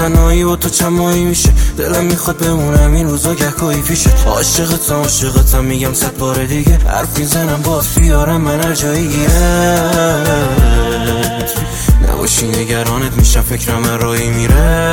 تنهایی و تو چند ماهی میشه دلم میخواد بمونم این روزا گهگاهی پیشه عاشقتم میگم 100 بار دیگه حرف میزنم باز بیارم من هر جایی گیرت نباشی نگرانت میشم فکرم من راهی میره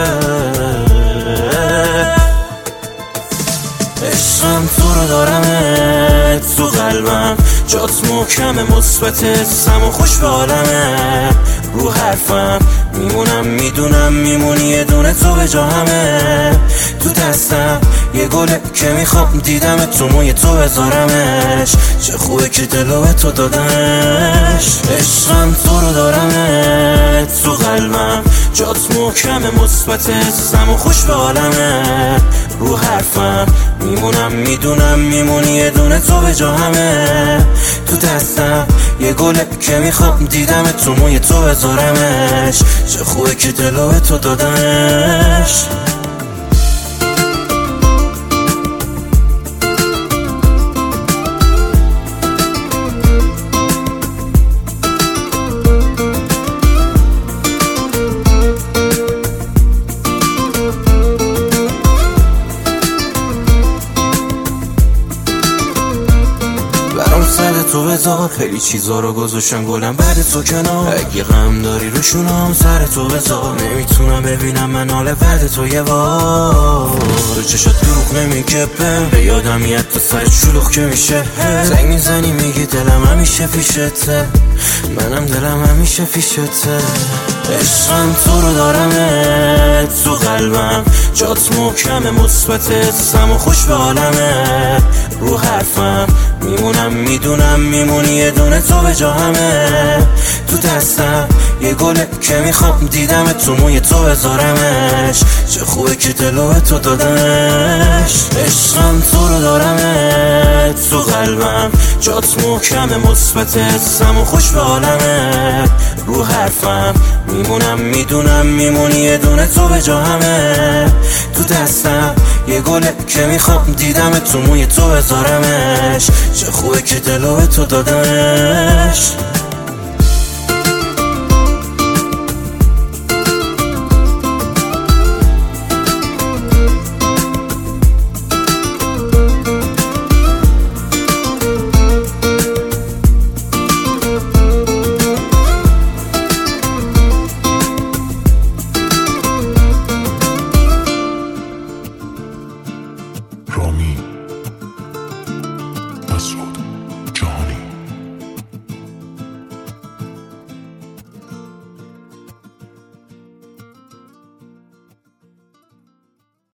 عشقم تو رو دارمت تو قلبم جات محکمه مثبت حسم و خوش به عالمه رو حرفم میمونم میدونم میمونی یه دونه تو به جا همه تو دستم یه گله که میخوام دیدم تو موی تو بذارمش چه خوبه که دلو به تو دادمش عشقم تو رو دارمت تو قلبم جات محکمه مثبت حسم و خوش به عالمه رو حرفم میمونم میدونم میمونی یه دونه تو به جا همه تو دستم یه گله که میخوام دیدم تو موی تو بذارمش چه خوبه که دلو به تو دادمش سر تو بذار خیلی چیزا رو گذاشتم گلم بعد تو کنار اگه غم داری روشونم سر تو بذار نمیتونم ببینم من حال بعد تو یه بار تو چشات دروغ نمیگه به یادم میاد تو سرت شلوغ که میشه زنگ میزنی میگی دلم همیشه پیشته منم دلم همیشه پیشته عشقم تو رو دارمت تو قلبم جات محکمه مثبت حسم و خوش به عالمه رو حرفم میمونم میدونم میمونی یه دونه تو به جا همه تو دستم یه گله که میخوام دیدم تو موی تو بذارمش چه خوبه که دلو به تو دادمش عشقم تو رو دارمت تو قلبم جات محکمه مثبت حسم و خوش به عالمه رو حرفم میمونم میدونم میمونی یه دونه تو به جا همه تو دستم یه گله که میخوام دیدم تو موی تو بذارمش چه خوبه که دلو به تو دادمش